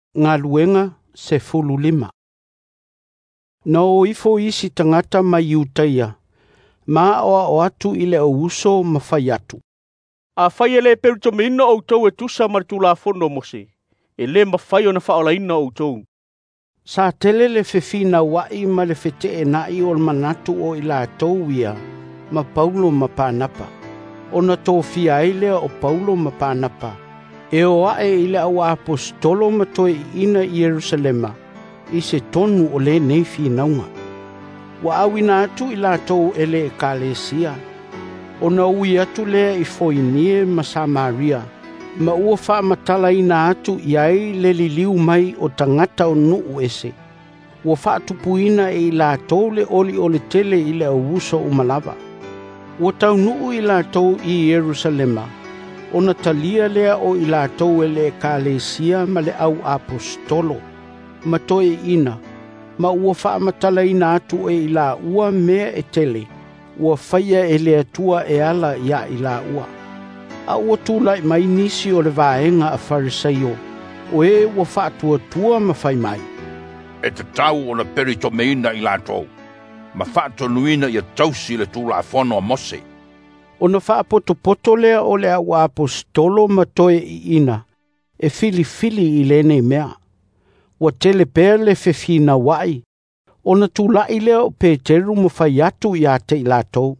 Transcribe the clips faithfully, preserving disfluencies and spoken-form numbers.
Ngā luenga se fulu lima. No ifo isi tangata mai utaia. Ma oa o atu ile o uso mawhai atu. A whai ele peruto meina o tau e tusa maritu la fono mose. E le mawhai o na whaolaina o tau. Sa tele le fefina wai ma le fete e nai o manatu o ila tau ia. Ma Paulo ma Panapa. O na tō fia ile o Paulo ma Panapa. E o ae ile au apostolo ma toi ina i Yerusalema. I se tonu o le nei finaunga. Wa awina atu ila tau ele e kalesia. O na ui atu lea i Foinie ma Samaria. Ma ua wha matala ina atu i ai le liliu mai o tangata o nuu ese. Ua wha tupuina e ila tau le oli o le tele ile au uso umalava. Ua tau nuu ila tau i Yerusalema. O na talia lea o ila tau ele e kalesia ma le au apostolo. Ma toe ina. Ma ua wha matala ina atu e ila ua mea e tele. Ua whaia e le atua e ala ia ila ua. A ua tūlai mai nisi o le vaenga a farisaio. O e ua wha tua tua ma whai mai. E te tau o na perito meina ila tau. Ma wha tonuina i a tausi le tūla whono a mose. O na wha poto poto lea o le au apostolo ma toe i ina. E fili fili i lene mea. Ua tele pēr le fefina wai. O na tūlai lea o Peteru mo whai atu i ate i lātou.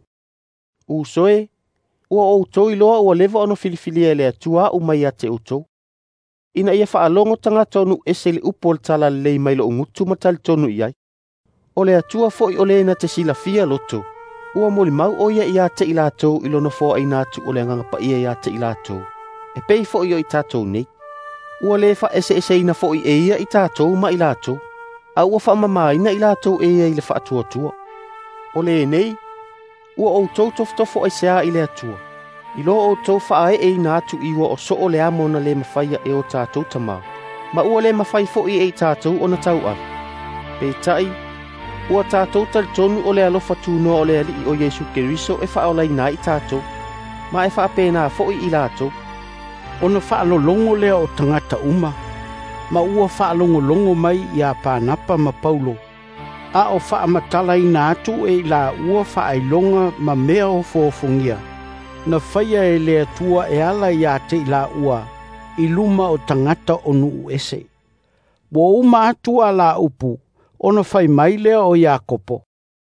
Usoe, ua o tau iloa ua lewa ono filifili e le atua u mai ate utou. Ina ia whaalongo tanga tonu ese le upo le tala lei mai lo ungutu matali tonu iai. O le atua foi o le na te sila fia loto. Ua moli mau o ia i ate i lātou ilo no fo aina atu o le nganga pa ia i ate i lātou. E pei fo i o i tātou nei. Ua le fa ese ese ina fo i e ia i tātou ma i lātou. A ua wha mamaina i lātou e ia i le wha atua tua. O le nei, ua o tau toftofo ai sea i le atua. I lo o tau wha ae e ina atu i ua o so o le amona le mawhaia e o tātou tamau. Ma ua le mawhai fo i e tātou o na tau ar. Pe tai, ua tātou tal tonu o le alofa tūno o le ali o Yesu Keriso e wha olai nai tātou. Ma e wha apena fo i i lātou. O na wha alolongo lea o tangata uma. Ma ua wha alongo mai i a Panapa ma Paulo. A o wha amatala ina atu e la ua wha ailonga ma mea o fōfungia. Na whaia e lea tua e ala i a te i la ua. I luma o tangata o nuu ese. Wo uma atu a la upu. Ona whai mai lea o Iakopo.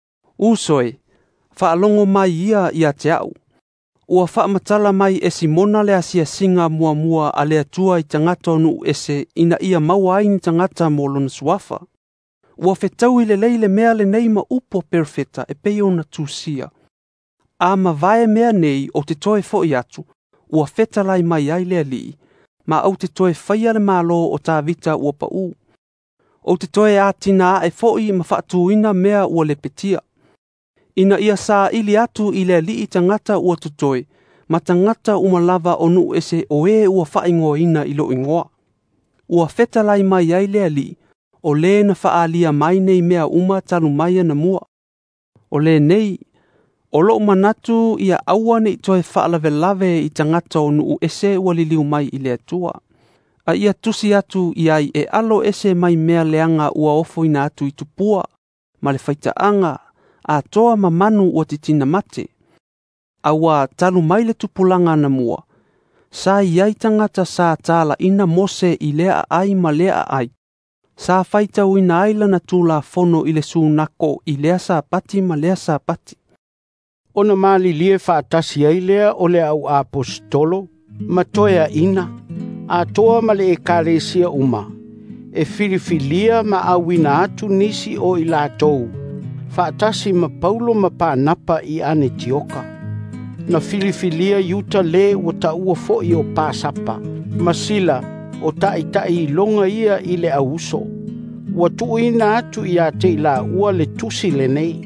Usoe, wha alongo mai ia i a te au. Ua wha matala mai e Simona le asia singa mua mua a lea tua i tangata o nuu ese ina ia maua aini tangata mo lona suafa. Ua whetau i le leile mea le neima upo perfeta e peo na tūsia. A ma vae mea nei o te toe fo i atu, ua whetalai mai ai lea li, ma au te toe whaia le malo o tā vita ua pa u. O te toe atina e fo i ma whaatuina mea ua le petia. Ina ia sa ili atu i lea li i tangata ua tutoe, ma tangata umalava o nu ese o e ua whaingoa ina ilo ingoa. Ua whetalai mai ai lea li, o le na whaalia mai nei mea uma talu mai na mua. O le nei, o lo manatu ia aua nei toe whaalave lave i tangata o nuu ese ua liliu mai i le atua. A ia tusi atu i ai e alo ese mai mea leanga ua ofo ina atu i tupua, ma le whaitaanga, a toa ma manu ua titina mate. Aua talu mai le tupulanga na mua. Sa iai tangata sa tala ina mose i lea ai ma lea ai. Sa faita uina aila na tula fono i le sunako i lea sa pati ma lea sa pati. Ona mali lie whaatasi ai lea o le au apostolo, ma toea ina, a toa ma le e kalesia uma. E filifilia ma awina atu nisi o i lātou. Whaatasi ma Paulo ma Panapa i Anetioka. Na filifilia yuta le o ta ua fo i o Pasapa. Masila o tai tai longa ia i le auso. Ua tu ina atu i a te la ua le tusi le nei.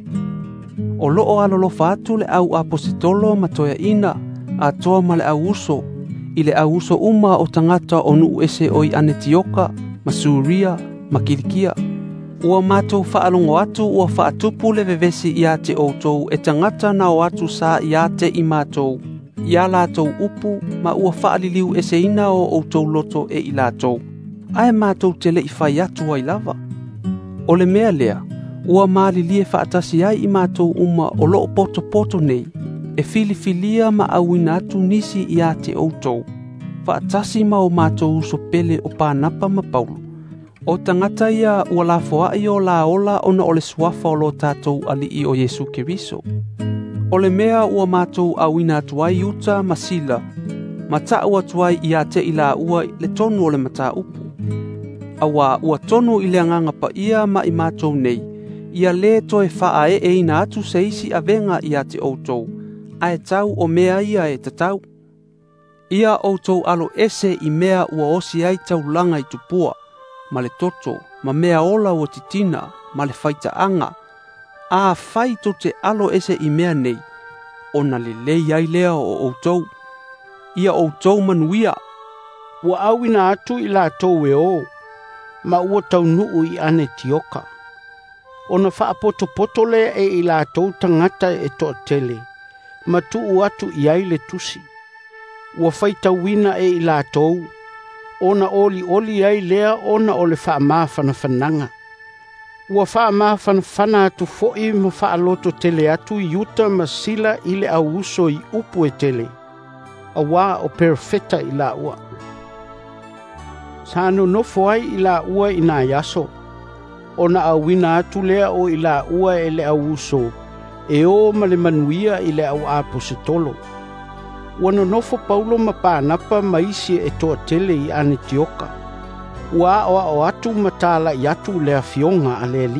O loo alolo fatu le au apostolo ma toia ina, a toa ma le auso. I le auso uma o tangata o nuu ese o i Anetioka, ma Suria, ma Kilikia. Ua mātou whaalongo atu ua whaatupu le vevesi i a te outou e tangata na o atu sa i a te i mātou. I a lātou upu ma ua whaaliliu ese ina o outou loto e i lātou. ae mātou tele i whai atu ai lava. O le mea lea, ua mālilie whaatasi ai i mātou uma o loo poto poto nei, e filifilia ma awina atu nisi i a te outou. Whaatasi ma o mātou uso pele o pānapa ma Paulo. O tangata ia ua la foa i o la ola ona o le suafa o lo tātou ali i o Yesu Keriso. O le mea ua mātou awina atuai uta masila, matau atuai i a te ila ua le tonu o le mata upu. Awa ua tonu i le anganga pa ia ma i mātou nei, ia le toe faa e e ina atu se isi avenga i a te outou, a e tau o mea ia e tatau. Ia outou alo ese i mea ua osi ai tau langa i tupua, ma le toto, ma mea ola ua titina, ma le faita anga. A fai to te alo ese i mea nei, ona le lei ai lea o outou. Ia outou manuia. Ua awina atu i la tau e o, ma ua tau nuu i ane tioka. Ona faa poto poto le e i la tau tangata e toa tele, ma tuu atu i ai le tusi. Ua faita wina e i la tau, ona oli oli ai lea ona o le faa maa whanawhananga. Ua faa maa whanawhana atu foi ma faa loto tele atu i uta ma sila i le au uso i upu e tele. Awa o perfeta i la ua. Sano nofo ai i la ua i nā yaso. Ona awina atu lea o i la ua e le au uso, e o ma le manuia i le au apositolo. Wana nofo Paulo ma pānapa ma isi e toa tele i ane tioka. Ua o o atu matala i atu lea fionga a le li.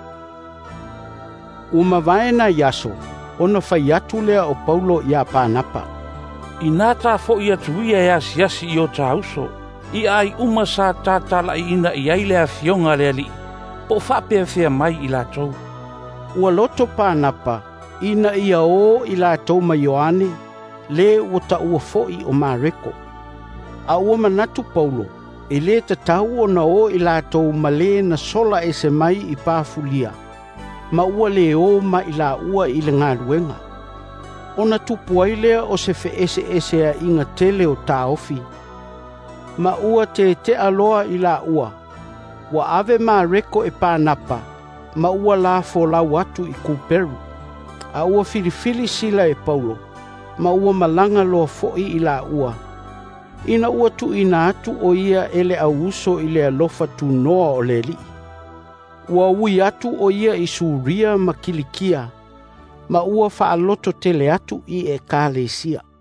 Uma vaena yaso, ona fai atu lea o Paulo i a pānapa. I nā tā fo i atu ia e asi asi i o tā uso, i ai uma sa tātala i ina i ai lea fionga lea li, po whapea whea mai i lātou. Ua loto pānapa, ina ia o i lātou ma Ioane, le ua ta ua foi o Mareko. A ua manatu Paulo, e le ta tau o na o i lātou ma le na sola e se mai i pāfulia, ma ua le o ma i la ua i le ngāruenga. Ona tupu ai lea o se fe ese ese a inga tele o tā ofi. Ma ua te te aloa i la ua. Wa ave Mareko e pānapa, ma ua la fo lau atu i Kuperu. A ua filifili sila e Paulo, ma ua malanga loa foi i la ua. Ina ua tu ina atu o ia ele au uso i le alofa tu noa o le li. Ua ui atu o ia i Suria ma Kilikia, ma ua faaloto tele atu i e Kalesia.